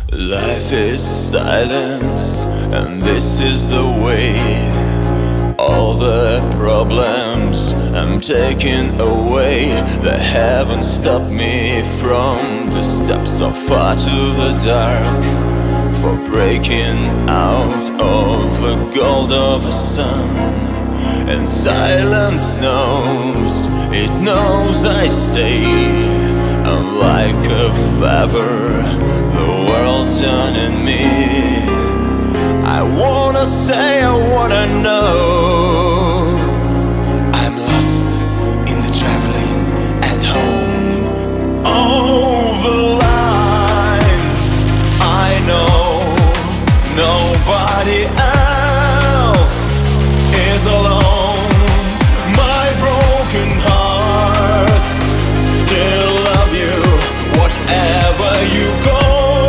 Life is silence, and this is the way. All the problems I'm taking away, they haven't stopped me from the steps so far to the dark, for breaking out of the gold of the sun. And silence knows, it knows I stay, and like a feather the world's turning me. I wanna say, I wanna know, I'm lost in the traveling at home. All the lines I know, nobody else is alone. My broken heart still love you, whatever you go.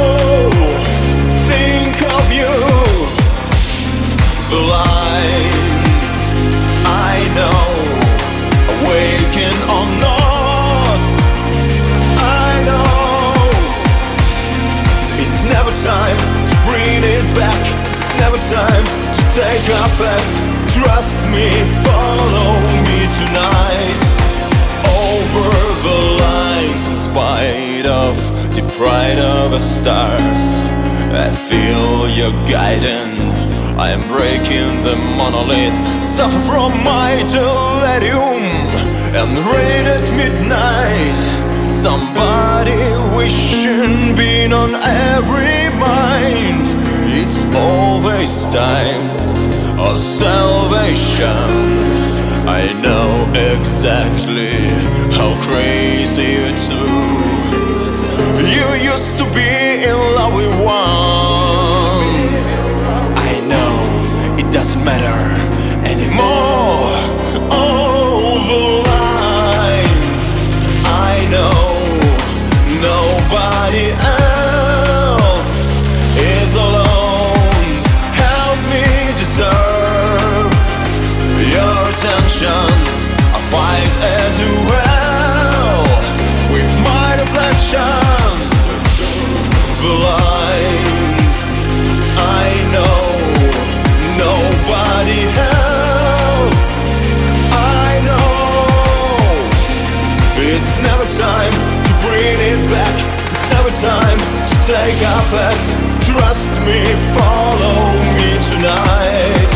Think of you. The lines I know, awaken or not, I know. It's never time to bring it back, it's never time to take effect. Trust me, follow me tonight. Over the lines, in spite of the pride of the stars, I feel your guiding. I'm breaking the monolith, suffer from my delirium, and rain at midnight. Somebody wishing been on every mind. It's always time of salvation. I know exactly how crazy you do. You used to be in love with one. I know it doesn't matter anymore. All the lines I know, nobody else is alone. Help me deserve your attention. I fight a duel with my reflection. The lines I know, nobody else I know. It's never time to bring it back, it's never time to take effect. Trust me, follow me tonight.